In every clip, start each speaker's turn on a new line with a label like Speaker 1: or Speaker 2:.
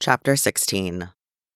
Speaker 1: Chapter 16.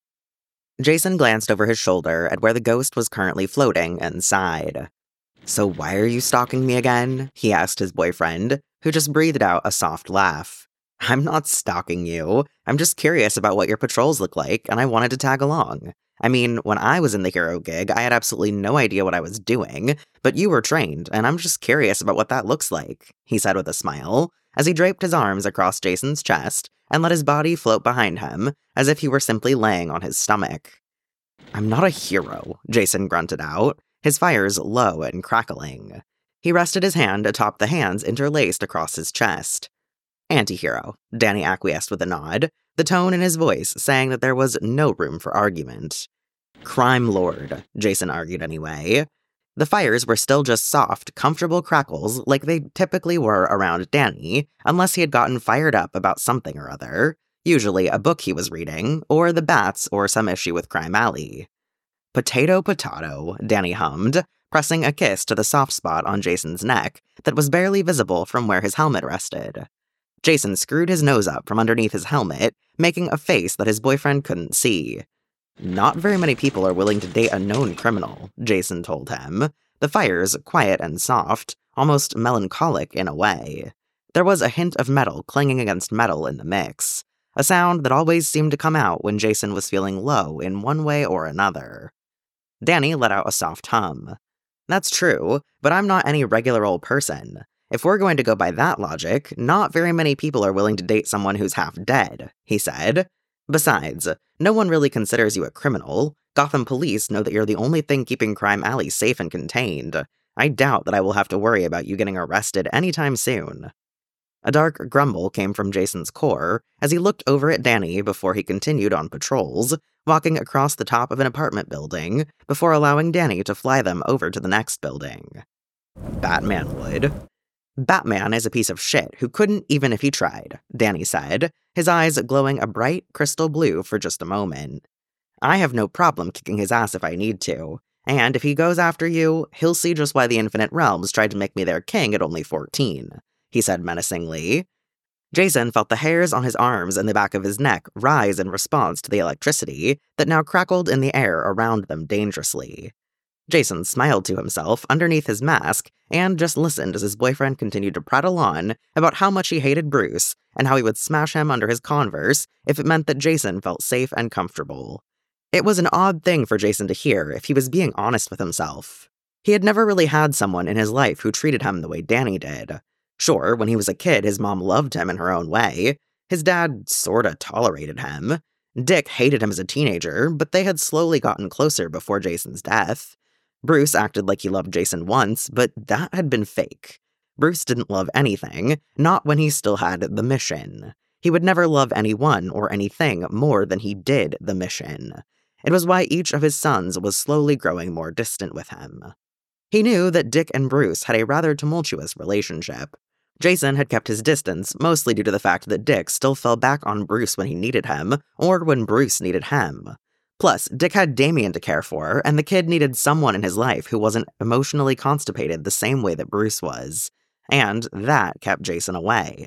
Speaker 1: Jason glanced over his shoulder at where the ghost was currently floating and sighed. "So why are you stalking me again?" he asked his boyfriend, who just breathed out a soft laugh. "I'm not stalking you. I'm just curious about what your patrols look like, and I wanted to tag along. I mean, when I was in the hero gig, I had absolutely no idea what I was doing, but you were trained, and I'm just curious about what that looks like," he said with a smile, as he draped his arms across Jason's chest and let his body float behind him, as if he were simply laying on his stomach. "I'm not a hero," Jason grunted out, his fires low and crackling. He rested his hand atop the hands interlaced across his chest. "Anti-hero," Danny acquiesced with a nod, the tone in his voice saying that there was no room for argument. "Crime lord," Jason argued anyway. The fires were still just soft, comfortable crackles like they typically were around Danny, unless he had gotten fired up about something or other, usually a book he was reading, or the bats or some issue with Crime Alley. "Potato, potato," Danny hummed, pressing a kiss to the soft spot on Jason's neck that was barely visible from where his helmet rested. Jason screwed his nose up from underneath his helmet, making a face that his boyfriend couldn't see. "Not very many people are willing to date a known criminal," Jason told him, the fires quiet and soft, almost melancholic in a way. There was a hint of metal clanging against metal in the mix, a sound that always seemed to come out when Jason was feeling low in one way or another. Danny let out a soft hum. "That's true, but I'm not any regular old person. If we're going to go by that logic, not very many people are willing to date someone who's half dead," he said. "Besides, no one really considers you a criminal. Gotham police know that you're the only thing keeping Crime Alley safe and contained. I doubt that I will have to worry about you getting arrested anytime soon." A dark grumble came from Jason's core as he looked over at Danny before he continued on patrols, walking across the top of an apartment building before allowing Danny to fly them over to the next building. "Batman would." "Batman is a piece of shit who couldn't even if he tried," Danny said, his eyes glowing a bright crystal blue for just a moment. "I have no problem kicking his ass if I need to, and if he goes after you, he'll see just why the Infinite Realms tried to make me their king at only 14, he said menacingly. Jason felt the hairs on his arms and the back of his neck rise in response to the electricity that now crackled in the air around them dangerously. Jason smiled to himself underneath his mask and just listened as his boyfriend continued to prattle on about how much he hated Bruce and how he would smash him under his Converse if it meant that Jason felt safe and comfortable. It was an odd thing for Jason to hear if he was being honest with himself. He had never really had someone in his life who treated him the way Danny did. Sure, when he was a kid, his mom loved him in her own way. His dad sorta tolerated him. Dick hated him as a teenager, but they had slowly gotten closer before Jason's death. Bruce acted like he loved Jason once, but that had been fake. Bruce didn't love anything, not when he still had the mission. He would never love anyone or anything more than he did the mission. It was why each of his sons was slowly growing more distant with him. He knew that Dick and Bruce had a rather tumultuous relationship. Jason had kept his distance, mostly due to the fact that Dick still fell back on Bruce when he needed him, or when Bruce needed him. Plus, Dick had Damian to care for, and the kid needed someone in his life who wasn't emotionally constipated the same way that Bruce was. And that kept Jason away.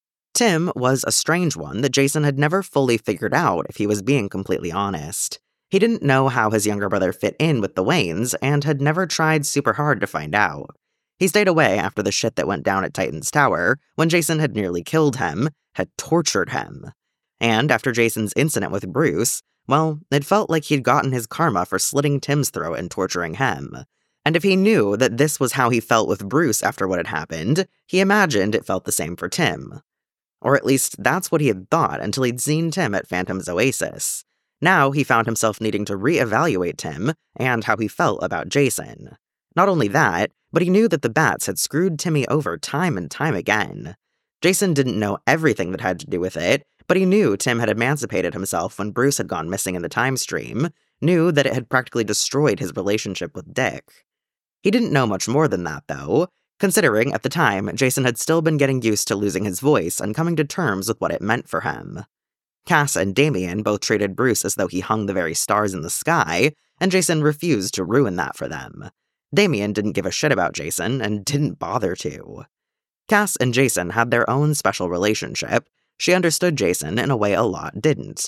Speaker 1: Tim was a strange one that Jason had never fully figured out if he was being completely honest. He didn't know how his younger brother fit in with the Waynes, and had never tried super hard to find out. He stayed away after the shit that went down at Titan's Tower, when Jason had nearly killed him, had tortured him. And after Jason's incident with Bruce, well, it felt like he'd gotten his karma for slitting Tim's throat and torturing him. And if he knew that this was how he felt with Bruce after what had happened, he imagined it felt the same for Tim. Or at least that's what he had thought until he'd seen Tim at Phantom's Oasis. Now he found himself needing to reevaluate Tim and how he felt about Jason. Not only that, but he knew that the Bats had screwed Timmy over time and time again. Jason didn't know everything that had to do with it, but he knew Tim had emancipated himself when Bruce had gone missing in the time stream, knew that it had practically destroyed his relationship with Dick. He didn't know much more than that, though, considering at the time Jason had still been getting used to losing his voice and coming to terms with what it meant for him. Cass and Damian both treated Bruce as though he hung the very stars in the sky, and Jason refused to ruin that for them. Damian didn't give a shit about Jason, and didn't bother to. Cass and Jason had their own special relationship. She understood Jason in a way a lot didn't.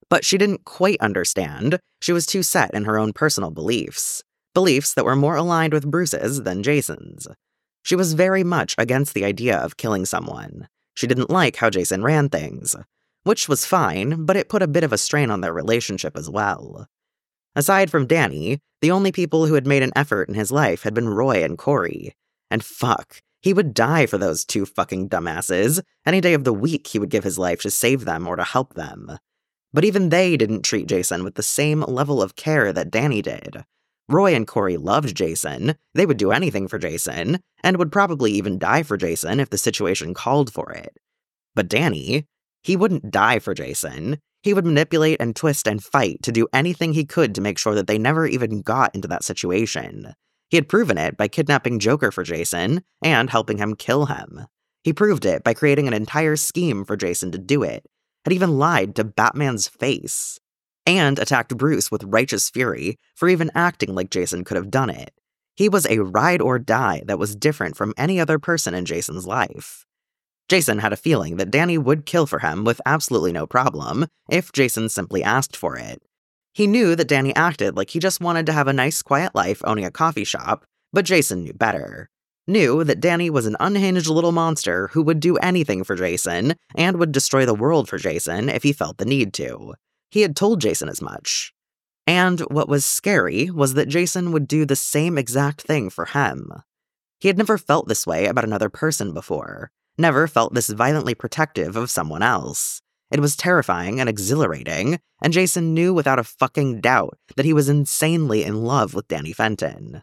Speaker 1: But she didn't quite understand. She was too set in her own personal beliefs. Beliefs that were more aligned with Bruce's than Jason's. She was very much against the idea of killing someone. She didn't like how Jason ran things. Which was fine, but it put a bit of a strain on their relationship as well. Aside from Danny, the only people who had made an effort in his life had been Roy and Corey. And fuck, he would die for those two fucking dumbasses. Any day of the week he would give his life to save them or to help them. But even they didn't treat Jason with the same level of care that Danny did. Roy and Corey loved Jason, they would do anything for Jason, and would probably even die for Jason if the situation called for it. But Danny, he wouldn't die for Jason. He would manipulate and twist and fight to do anything he could to make sure that they never even got into that situation. He had proven it by kidnapping Joker for Jason and helping him kill him. He proved it by creating an entire scheme for Jason to do it, had even lied to Batman's face, and attacked Bruce with righteous fury for even acting like Jason could have done it. He was a ride or die that was different from any other person in Jason's life. Jason had a feeling that Danny would kill for him with absolutely no problem if Jason simply asked for it. He knew that Danny acted like he just wanted to have a nice quiet life owning a coffee shop, but Jason knew better. Knew that Danny was an unhinged little monster who would do anything for Jason and would destroy the world for Jason if he felt the need to. He had told Jason as much. And what was scary was that Jason would do the same exact thing for him. He had never felt this way about another person before, never felt this violently protective of someone else. It was terrifying and exhilarating, and Jason knew without a fucking doubt that he was insanely in love with Danny Fenton.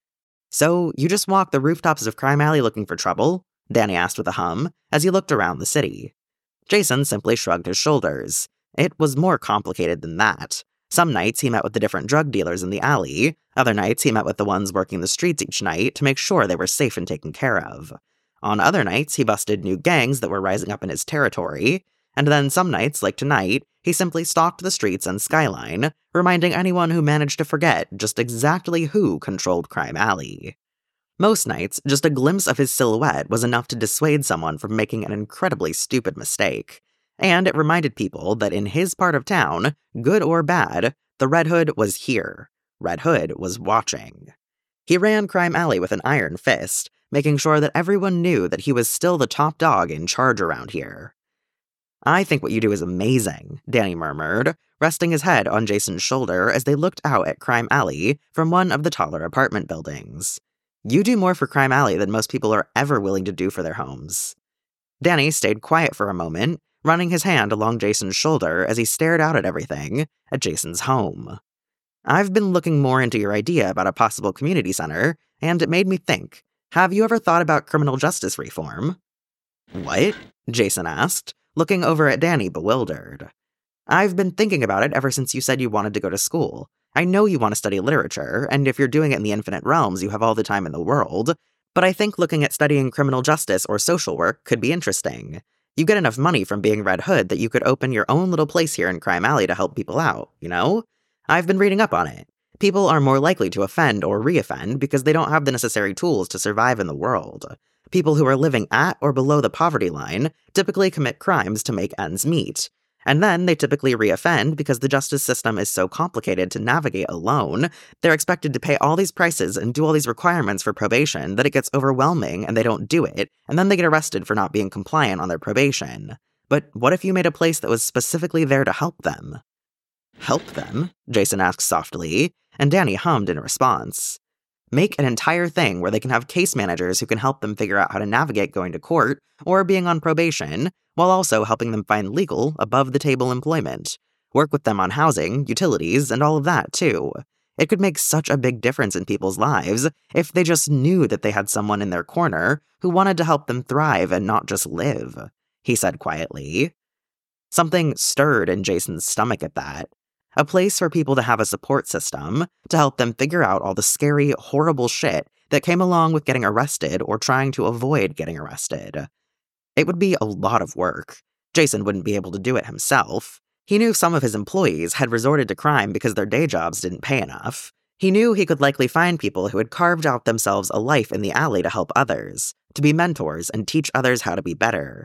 Speaker 1: "So, you just walk the rooftops of Crime Alley looking for trouble?" Danny asked with a hum, as he looked around the city. Jason simply shrugged his shoulders. It was more complicated than that. Some nights he met with the different drug dealers in the alley, other nights he met with the ones working the streets each night to make sure they were safe and taken care of. On other nights, he busted new gangs that were rising up in his territory, and then some nights, like tonight, he simply stalked the streets and skyline, reminding anyone who managed to forget just exactly who controlled Crime Alley. Most nights, just a glimpse of his silhouette was enough to dissuade someone from making an incredibly stupid mistake, and it reminded people that in his part of town, good or bad, the Red Hood was here. Red Hood was watching. He ran Crime Alley with an iron fist, making sure that everyone knew that he was still the top dog in charge around here. "I think what you do is amazing," Danny murmured, resting his head on Jason's shoulder as they looked out at Crime Alley from one of the taller apartment buildings. "You do more for Crime Alley than most people are ever willing to do for their homes." Danny stayed quiet for a moment, running his hand along Jason's shoulder as he stared out at everything, at Jason's home. "I've been looking more into your idea about a possible community center, and it made me think, have you ever thought about criminal justice reform?" "What?" Jason asked, looking over at Danny bewildered. "I've been thinking about it ever since you said you wanted to go to school. I know you want to study literature, and if you're doing it in the Infinite Realms, you have all the time in the world, but I think looking at studying criminal justice or social work could be interesting. You get enough money from being Red Hood that you could open your own little place here in Crime Alley to help people out, you know? I've been reading up on it. People are more likely to offend or re-offend because they don't have the necessary tools to survive in the world. People who are living at or below the poverty line typically commit crimes to make ends meet. And then they typically re-offend because the justice system is so complicated to navigate alone, they're expected to pay all these prices and do all these requirements for probation that it gets overwhelming and they don't do it, and then they get arrested for not being compliant on their probation. But what if you made a place that was specifically there to help them?" "Help them?" Jason asked softly, and Danny hummed in response. "Make an entire thing where they can have case managers who can help them figure out how to navigate going to court or being on probation, while also helping them find legal, above-the-table employment. Work with them on housing, utilities, and all of that, too. It could make such a big difference in people's lives if they just knew that they had someone in their corner who wanted to help them thrive and not just live," he said quietly. Something stirred in Jason's stomach at that. A place for people to have a support system, to help them figure out all the scary, horrible shit that came along with getting arrested or trying to avoid getting arrested. It would be a lot of work. Jason wouldn't be able to do it himself. He knew some of his employees had resorted to crime because their day jobs didn't pay enough. He knew he could likely find people who had carved out themselves a life in the alley to help others, to be mentors and teach others how to be better.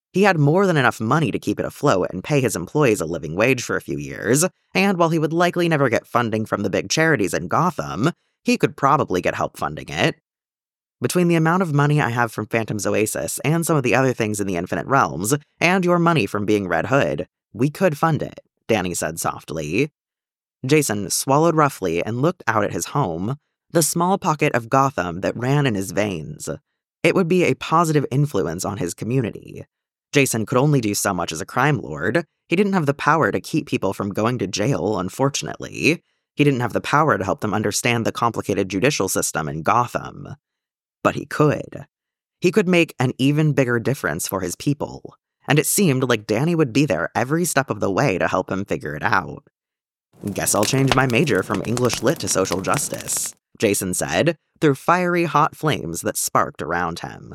Speaker 1: He had more than enough money to keep it afloat and pay his employees a living wage for a few years, and while he would likely never get funding from the big charities in Gotham, he could probably get help funding it. Between the amount of money I have from Phantom's Oasis and some of the other things in the Infinite Realms, and your money from being Red Hood, we could fund it, Danny said softly. Jason swallowed roughly and looked out at his home, the small pocket of Gotham that ran in his veins. It would be a positive influence on his community. Jason could only do so much as a crime lord. He didn't have the power to keep people from going to jail, unfortunately. He didn't have the power to help them understand the complicated judicial system in Gotham. But he could. He could make an even bigger difference for his people, and it seemed like Danny would be there every step of the way to help him figure it out. Guess I'll change my major from English Lit to social justice, Jason said, through fiery hot flames that sparked around him.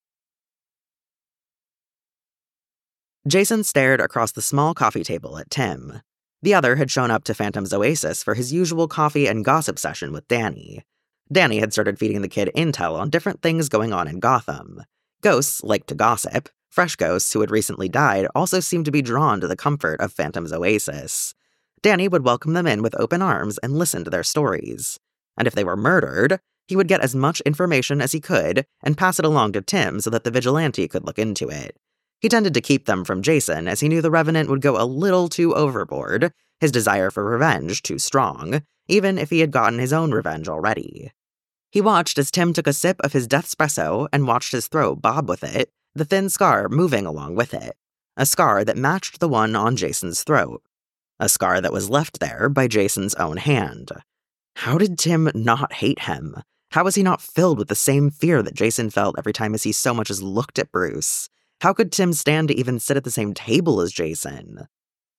Speaker 1: Jason stared across the small coffee table at Tim. The other had shown up to Phantom's Oasis for his usual coffee and gossip session with Danny. Danny had started feeding the kid intel on different things going on in Gotham. Ghosts liked to gossip. Fresh ghosts who had recently died also seemed to be drawn to the comfort of Phantom's Oasis. Danny would welcome them in with open arms and listen to their stories. And if they were murdered, he would get as much information as he could and pass it along to Tim so that the vigilante could look into it. He tended to keep them from Jason as he knew the Revenant would go a little too overboard, his desire for revenge too strong, even if he had gotten his own revenge already. He watched as Tim took a sip of his Deathspresso and watched his throat bob with it, the thin scar moving along with it. A scar that matched the one on Jason's throat. A scar that was left there by Jason's own hand. How did Tim not hate him? How was he not filled with the same fear that Jason felt every time as he so much as looked at Bruce? How could Tim stand to even sit at the same table as Jason?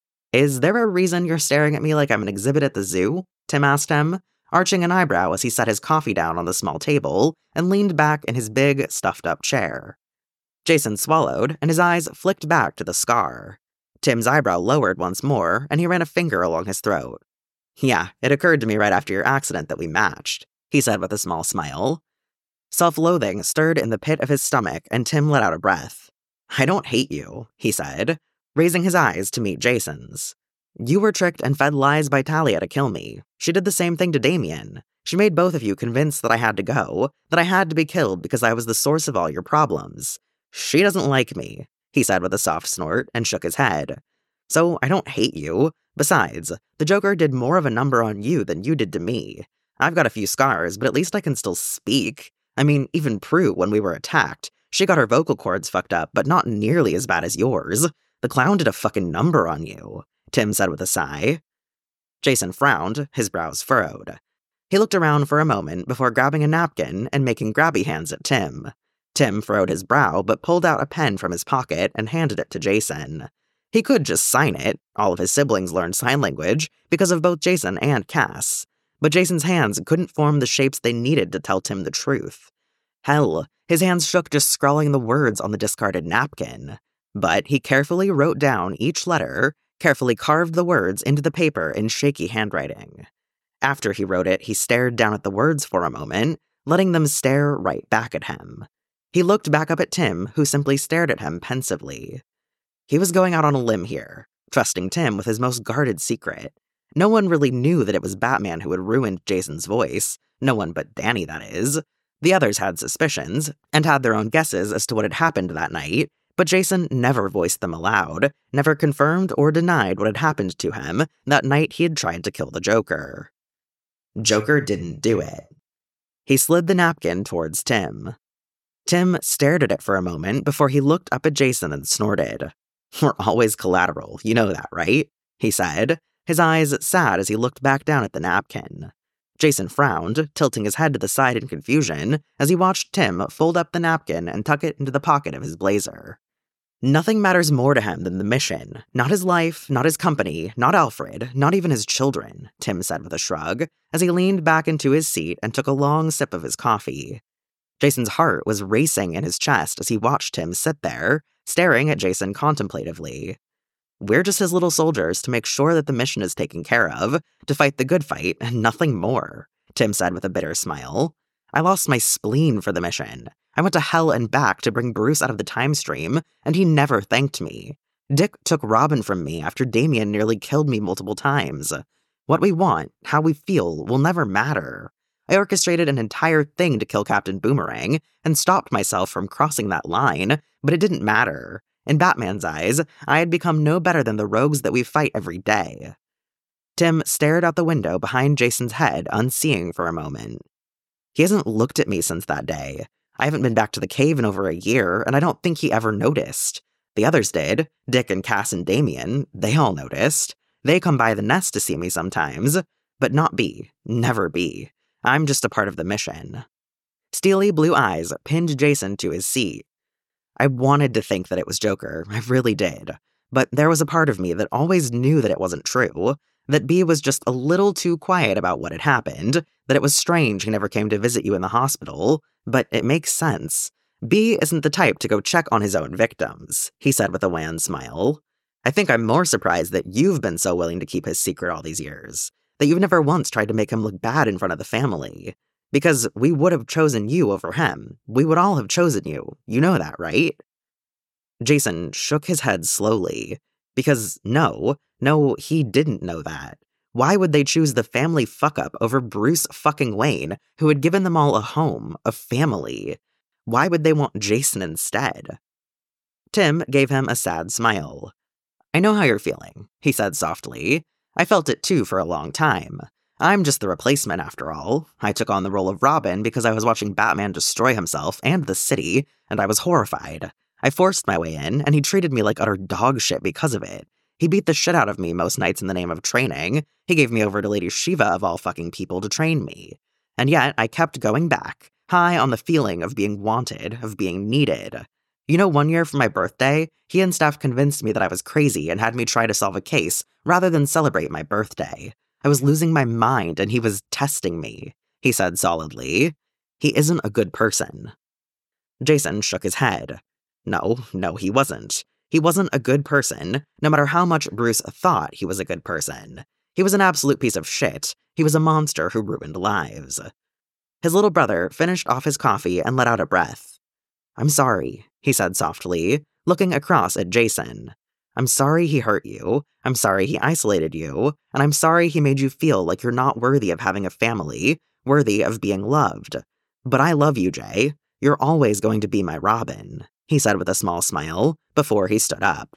Speaker 1: Is there a reason you're staring at me like I'm an exhibit at the zoo? Tim asked him, arching an eyebrow as he set his coffee down on the small table and leaned back in his big, stuffed-up chair. Jason swallowed, and his eyes flicked back to the scar. Tim's eyebrow lowered once more, and he ran a finger along his throat. Yeah, it occurred to me right after your accident that we matched, he said with a small smile. Self-loathing stirred in the pit of his stomach, and Tim let out a breath. I don't hate you, he said, raising his eyes to meet Jason's. You were tricked and fed lies by Talia to kill me. She did the same thing to Damien. She made both of you convinced that I had to go, that I had to be killed because I was the source of all your problems. She doesn't like me, he said with a soft snort and shook his head. So I don't hate you. Besides, the Joker did more of a number on you than you did to me. I've got a few scars, but at least I can still speak. I mean, even Prue, when we were attacked, she got her vocal cords fucked up, but not nearly as bad as yours. The clown did a fucking number on you, Tim said with a sigh. Jason frowned, his brows furrowed. He looked around for a moment before grabbing a napkin and making grabby hands at Tim. Tim furrowed his brow but pulled out a pen from his pocket and handed it to Jason. He could just sign it. All of his siblings learned sign language because of both Jason and Cass. But Jason's hands couldn't form the shapes they needed to tell Tim the truth. Hell, his hands shook just scrawling the words on the discarded napkin. But he carefully wrote down each letter, carefully carved the words into the paper in shaky handwriting. After he wrote it, he stared down at the words for a moment, letting them stare right back at him. He looked back up at Tim, who simply stared at him pensively. He was going out on a limb here, trusting Tim with his most guarded secret. No one really knew that it was Batman who had ruined Jason's voice. No one but Danny, that is. The others had suspicions, and had their own guesses as to what had happened that night, but Jason never voiced them aloud, never confirmed or denied what had happened to him that night he had tried to kill the Joker. Joker didn't do it. He slid the napkin towards Tim. Tim stared at it for a moment before he looked up at Jason and snorted. We're always collateral, you know that, right? He said, his eyes sad as he looked back down at the napkin. Jason frowned, tilting his head to the side in confusion as he watched Tim fold up the napkin and tuck it into the pocket of his blazer. Nothing matters more to him than the mission. Not his life, not his company, not Alfred, not even his children, Tim said with a shrug, as he leaned back into his seat and took a long sip of his coffee. Jason's heart was racing in his chest as he watched him sit there, staring at Jason contemplatively. We're just his little soldiers to make sure that the mission is taken care of, to fight the good fight and nothing more, Tim said with a bitter smile. I lost my spleen for the mission. I went to hell and back to bring Bruce out of the time stream, and he never thanked me. Dick took Robin from me after Damien nearly killed me multiple times. What we want, how we feel, will never matter. I orchestrated an entire thing to kill Captain Boomerang and stopped myself from crossing that line, but it didn't matter. In Batman's eyes, I had become no better than the rogues that we fight every day. Tim stared out the window behind Jason's head, unseeing for a moment. He hasn't looked at me since that day. I haven't been back to the cave in over a year, and I don't think he ever noticed. The others did. Dick and Cass and Damien, they all noticed. They come by the nest to see me sometimes, but not B. Never B. I'm just a part of the mission. Steely blue eyes pinned Jason to his seat. I wanted to think that it was Joker, I really did. But there was a part of me that always knew that it wasn't true, that B was just a little too quiet about what had happened, that it was strange he never came to visit you in the hospital, but it makes sense. B isn't the type to go check on his own victims, he said with a wan smile. I think I'm more surprised that you've been so willing to keep his secret all these years, that you've never once tried to make him look bad in front of the family. Because we would have chosen you over him. We would all have chosen you. You know that, right? Jason shook his head slowly. Because no, he didn't know that. Why would they choose the family fuck-up over Bruce fucking Wayne, who had given them all a home, a family? Why would they want Jason instead? Tim gave him a sad smile. I know how you're feeling, he said softly. I felt it too for a long time. I'm just the replacement after all. I took on the role of Robin because I was watching Batman destroy himself and the city, and I was horrified. I forced my way in, and he treated me like utter dog shit because of it. He beat the shit out of me most nights in the name of training. He gave me over to Lady Shiva of all fucking people to train me. And yet, I kept going back, high on the feeling of being wanted, of being needed. You know, one year for my birthday, he and Steph convinced me that I was crazy and had me try to solve a case rather than celebrate my birthday. I was losing my mind and he was testing me, he said solidly. He isn't a good person. Jason shook his head. No, he wasn't. He wasn't a good person, no matter how much Bruce thought he was a good person. He was an absolute piece of shit. He was a monster who ruined lives. His little brother finished off his coffee and let out a breath. I'm sorry, he said softly, looking across at Jason. I'm sorry he hurt you, I'm sorry he isolated you, and I'm sorry he made you feel like you're not worthy of having a family, worthy of being loved. But I love you, Jay. You're always going to be my Robin, he said with a small smile, before he stood up.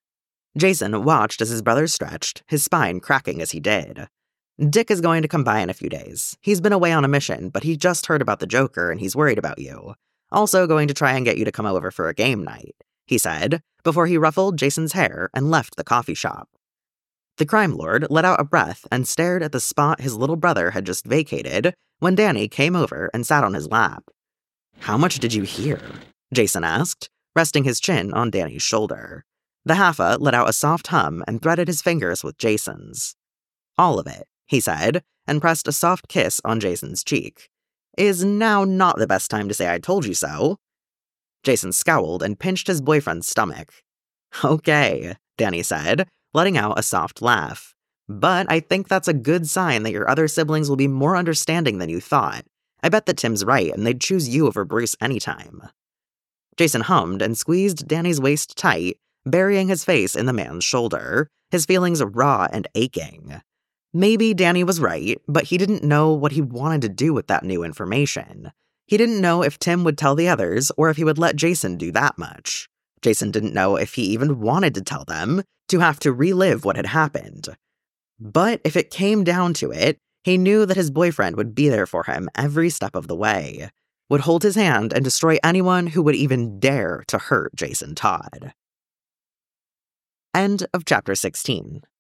Speaker 1: Jason watched as his brother stretched, his spine cracking as he did. Dick is going to come by in a few days. He's been away on a mission, but he just heard about the Joker and he's worried about you. Also going to try and get you to come over for a game night, he said, before he ruffled Jason's hair and left the coffee shop. The crime lord let out a breath and stared at the spot his little brother had just vacated when Danny came over and sat on his lap. How much did you hear? Jason asked, resting his chin on Danny's shoulder. The Haffa let out a soft hum and threaded his fingers with Jason's. All of it, he said, and pressed a soft kiss on Jason's cheek. Is now not the best time to say I told you so? Jason scowled and pinched his boyfriend's stomach. Okay, Danny said, letting out a soft laugh. But I think that's a good sign that your other siblings will be more understanding than you thought. I bet that Tim's right and they'd choose you over Bruce anytime. Jason hummed and squeezed Danny's waist tight, burying his face in the man's shoulder, his feelings raw and aching. Maybe Danny was right, but he didn't know what he wanted to do with that new information. He didn't know if Tim would tell the others or if he would let Jason do that much. Jason didn't know if he even wanted to tell them, to have to relive what had happened. But if it came down to it, he knew that his boyfriend would be there for him every step of the way, would hold his hand and destroy anyone who would even dare to hurt Jason Todd. End of chapter 16.